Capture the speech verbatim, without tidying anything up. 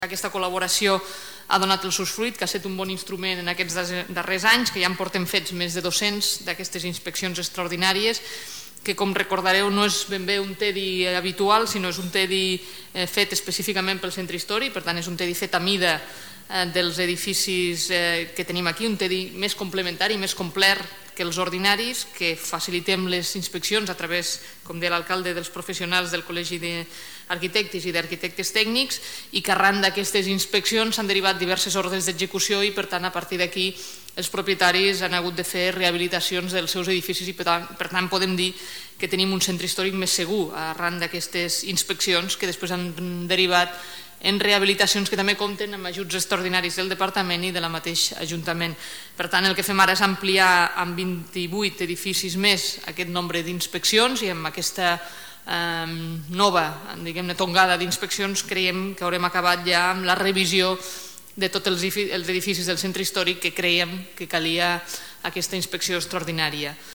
Aquesta col·laboració ha donat el seus fruits, que ha estat un bon instrument en aquests darrers anys, que ja en portem fets més de dos-cents d'aquestes inspeccions extraordinàries, que, com recordareu, no és ben bé un TEDi habitual, sinó és un TEDi fet específicament pel centre històric, per tant és un TEDi fet a mida dels edificis que tenim aquí, un TEDi més complementari, més complet que els ordinaris, que facilitem les inspeccions a través, com deia l'alcalde, dels professionals del Col·legi d'Arquitectes i d'Arquitectes Tècnics, i que arran d'aquestes inspeccions s'han derivat diverses ordres d'execució i, per tant, a partir d'aquí els propietaris han hagut de fer rehabilitacions dels seus edificis i, per tant, podem dir que tenim un centre històric més segur arran d'aquestes inspeccions que després han derivat en rehabilitacions que també compten amb ajuts extraordinaris del Departament i de la mateix Ajuntament. Per tant, el que fem ara és ampliar amb vint-i-vuit edificis més aquest nombre d'inspeccions i amb aquesta nova, diguem-ne, tongada d'inspeccions creiem que haurem acabat ja amb la revisió de tots els edificis del centre històric que creiem que calia aquesta inspecció extraordinària.